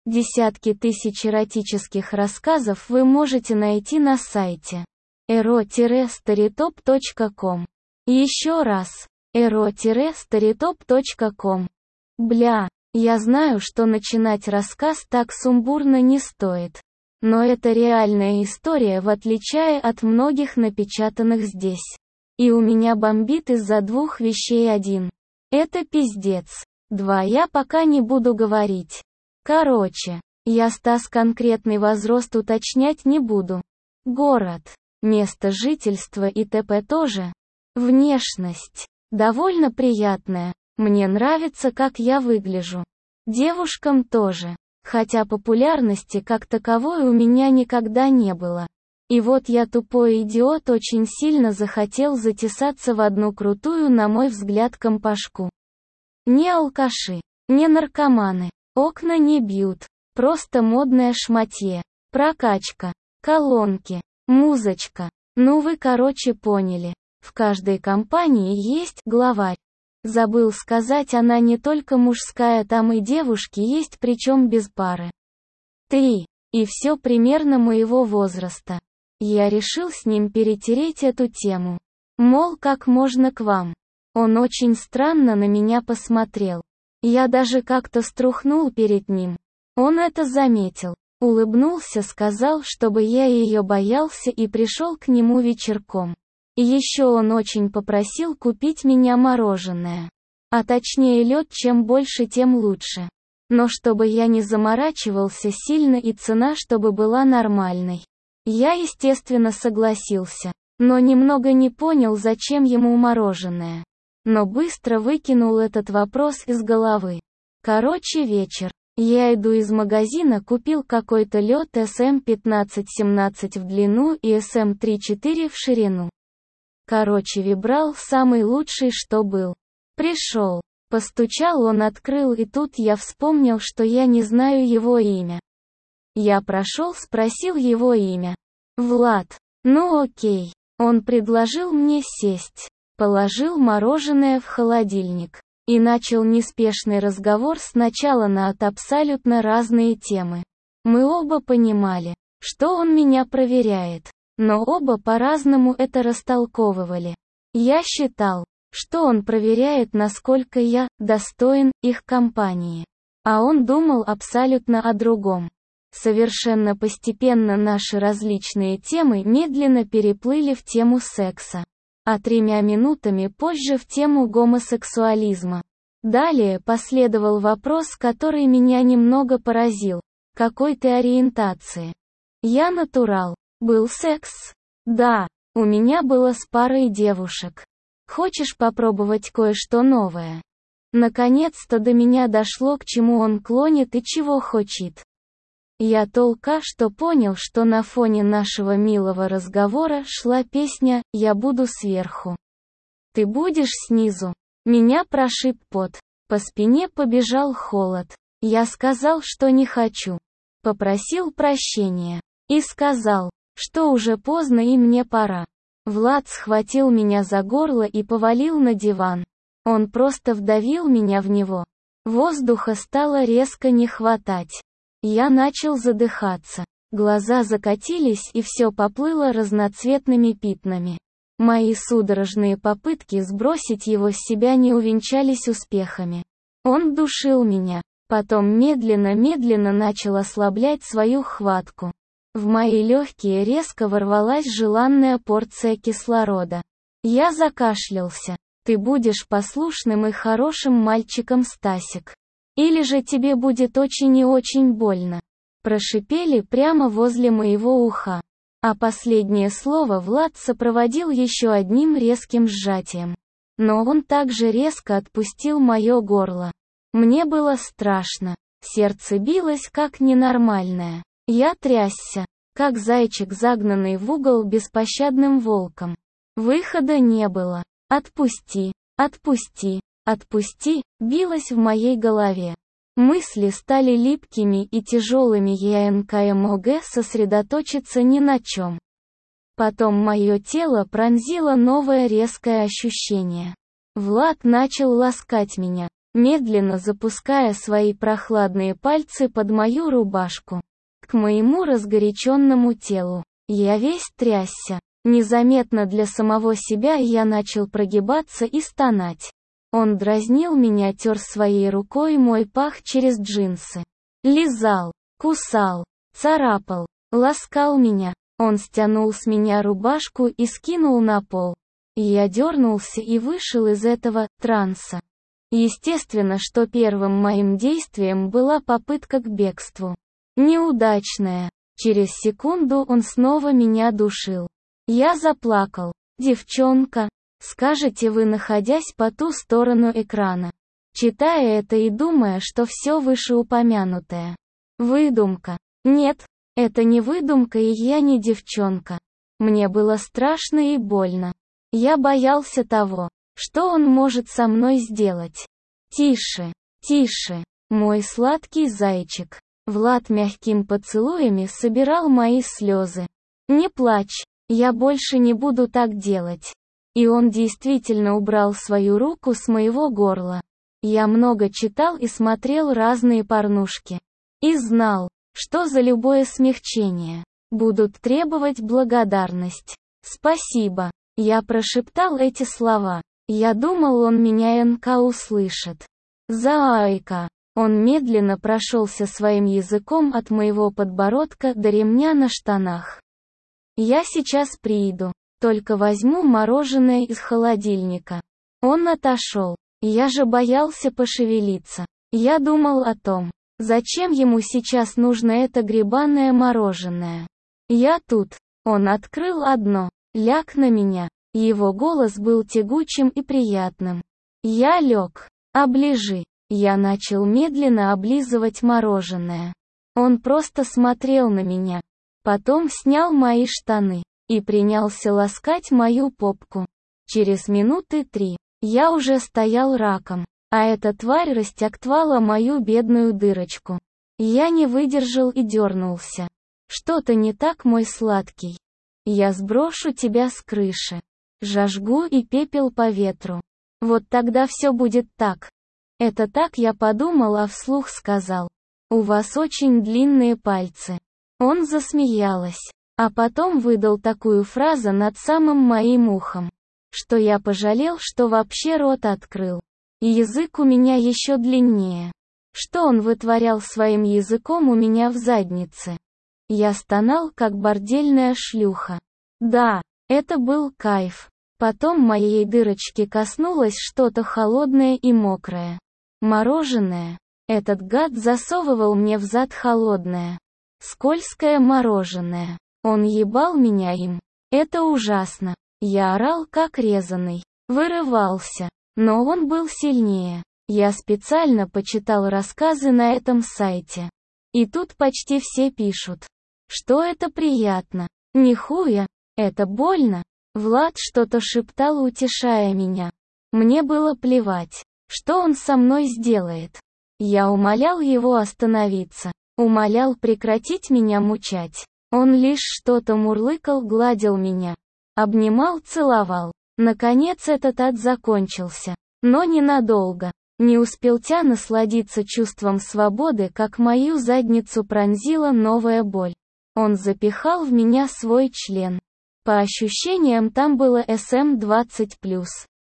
Десятки тысяч эротических рассказов вы можете найти на сайте ero-storytop.com. Еще раз, ero-storytop.com. Бля, я знаю, что начинать рассказ так сумбурно не стоит. Но это реальная история, в отличие от многих напечатанных здесь. И у меня бомбит из-за двух вещей. 1. Это пиздец. 2. Я пока не буду говорить. Короче, я Стас конкретный возраст уточнять не буду. Город, место жительства и т.п. тоже. Внешность. Довольно приятная. Мне нравится, как я выгляжу. Девушкам тоже. Хотя популярности как таковой у меня никогда не было. И вот я, тупой идиот, очень сильно захотел затесаться в одну крутую, на мой взгляд, компашку. Не алкаши, не наркоманы, окна не бьют, просто модное шматье, прокачка, колонки, музычка. Ну вы короче поняли. В каждой компании есть главарь. Забыл сказать, она не только мужская, там и девушки есть, причем без пары. 3. И все примерно моего возраста. Я решил с ним перетереть эту тему. Мол, как можно к вам? Он очень странно на меня посмотрел. Я даже как-то струхнул перед ним. Он это заметил. Улыбнулся, сказал, чтобы я ее боялся, и пришел к нему вечерком. И еще он очень попросил купить меня мороженое. А точнее лед, чем больше, тем лучше. Но чтобы я не заморачивался сильно и цена чтобы была нормальной. Я, естественно, согласился. Но немного не понял, зачем ему мороженое. Но быстро выкинул этот вопрос из головы. Короче, вечер. Я иду из магазина, купил какой-то лед SM15-17 в длину и SM3-4 в ширину. Короче, выбрал самый лучший, что был. Пришел. Постучал, он открыл, и тут я вспомнил, что я не знаю его имя. Я прошел, спросил его имя. Влад. Ну окей. Он предложил мне сесть. Положил мороженое в холодильник. И начал неспешный разговор сначала на абсолютно разные темы. Мы оба понимали, что он меня проверяет. Но оба по-разному это растолковывали. Я считал, что он проверяет, насколько я достоин их компании. А он думал абсолютно о другом. Совершенно постепенно наши различные темы медленно переплыли в тему секса. А 3 минутами позже в тему гомосексуализма. Далее последовал вопрос, который меня немного поразил. Какой ты ориентации? Я натурал. Был секс? Да, у меня было с парой девушек. Хочешь попробовать кое-что новое? Наконец-то до меня дошло, к чему он клонит и чего хочет. Я только что понял, что на фоне нашего милого разговора шла песня «Я буду сверху. Ты будешь снизу». Меня прошиб пот. По спине побежал холод. Я сказал, что не хочу. Попросил прощения. И сказал, что уже поздно и мне пора. Влад схватил меня за горло и повалил на диван. Он просто вдавил меня в него. Воздуха стало резко не хватать. Я начал задыхаться. Глаза закатились и все поплыло разноцветными пятнами. Мои судорожные попытки сбросить его с себя не увенчались успехами. Он душил меня. Потом медленно-медленно начал ослаблять свою хватку. В мои легкие резко ворвалась желанная порция кислорода. Я закашлялся. Ты будешь послушным и хорошим мальчиком, Стасик. Или же тебе будет очень и очень больно. Прошипели прямо возле моего уха. А последнее слово Влад сопроводил еще одним резким сжатием. Но он также резко отпустил мое горло. Мне было страшно. Сердце билось как ненормальное. Я трясся, как зайчик, загнанный в угол беспощадным волком. Выхода не было. «Отпусти, отпусти, отпусти», билось в моей голове. Мысли стали липкими и тяжелыми, я НКМОГ сосредоточиться ни на чем. Потом мое тело пронзило новое резкое ощущение. Влад начал ласкать меня. медленно запуская свои прохладные пальцы под мою рубашку. К моему разгоряченному телу. Я весь трясся. Незаметно для самого себя я начал прогибаться и стонать. Он дразнил меня, тер своей рукой мой пах через джинсы. Лизал, кусал, царапал, ласкал меня. Он стянул с меня рубашку и скинул на пол. Я дернулся и вышел из этого транса. Естественно, что первым моим действием была попытка к бегству. Неудачная. Через секунду он снова меня душил. Я заплакал. «Девчонка», скажете вы, находясь по ту сторону экрана, читая это и думая, что все вышеупомянутое выдумка. Нет, это не выдумка, и я не девчонка. Мне было страшно и больно. Я боялся того, что он может со мной сделать. Тише, тише, мой сладкий зайчик. Влад мягкими поцелуями собирал мои слезы. Не плачь, я больше не буду так делать. И он действительно убрал свою руку с моего горла. Я много читал и смотрел разные порнушки. И знал, что за любое смягчение будут требовать благодарность. «Спасибо». Я прошептал эти слова. Я думал, он меня услышит. «Заайка». Он медленно прошелся своим языком от моего подбородка до ремня на штанах. «Я сейчас приду. Только возьму мороженое из холодильника». Он отошел. Я же боялся пошевелиться. Я думал о том, зачем ему сейчас нужно это гребаное мороженое. «Я тут». Он открыл одно. «Ляг на меня». Его голос был тягучим и приятным. Я лег. «Оближи». Я начал медленно облизывать мороженое. Он просто смотрел на меня. Потом снял мои штаны и принялся ласкать мою попку. Через минуты 3 я уже стоял раком, а эта тварь растягтвала мою бедную дырочку. Я не выдержал и дернулся. «Что-то не так, мой сладкий. Я сброшу тебя с крыши. Зажгу и пепел по ветру. Вот тогда все будет так». Это так я подумал, а вслух сказал: «У вас очень длинные пальцы». Он засмеялась, а потом выдал такую фразу над самым моим ухом, что я пожалел, что вообще рот открыл. И язык у меня еще длиннее. Что он вытворял своим языком у меня в заднице? Я стонал, как бордельная шлюха. Да, это был кайф. Потом моей дырочки коснулось что-то холодное и мокрое. Мороженое. Этот гад засовывал мне в зад холодное, скользкое мороженое. Он ебал меня им. Это ужасно. Я орал как резаный. Вырывался. Но он был сильнее. Я специально почитал рассказы на этом сайте. И тут почти все пишут, что это приятно. Нихуя. Это больно. Влад что-то шептал, утешая меня. Мне было плевать, что он со мной сделает. Я умолял его остановиться. Умолял прекратить меня мучать. Он лишь что-то мурлыкал, гладил меня. Обнимал, целовал. Наконец этот ад закончился. Но ненадолго. Не успел я насладиться чувством свободы, как мою задницу пронзила новая боль. Он запихал в меня свой член. По ощущениям там было SM20+.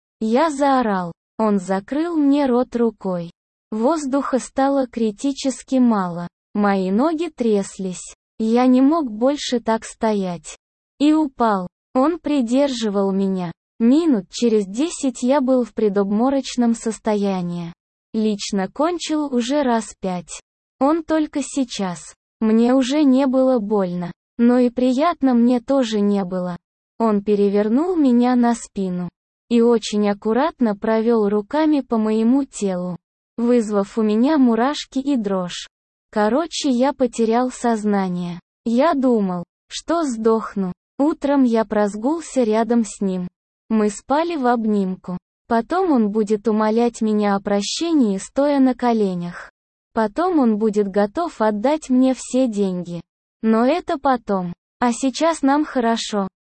Я заорал. Он закрыл мне рот рукой. Воздуха стало критически мало. Мои ноги тряслись. Я не мог больше так стоять. И упал. Он придерживал меня. Минут через 10 я был в предобморочном состоянии. Лично кончил уже раз 5. Он только сейчас. Мне уже не было больно. Но и приятно мне тоже не было. Он перевернул меня на спину и очень аккуратно провел руками по моему телу, вызвав у меня мурашки и дрожь. Короче, я потерял сознание. Я думал, что сдохну. Утром я проснулся рядом с ним. Мы спали в обнимку. Потом он будет умолять меня о прощении, стоя на коленях. Потом он будет готов отдать мне все деньги. Но это потом. А сейчас нам хорошо.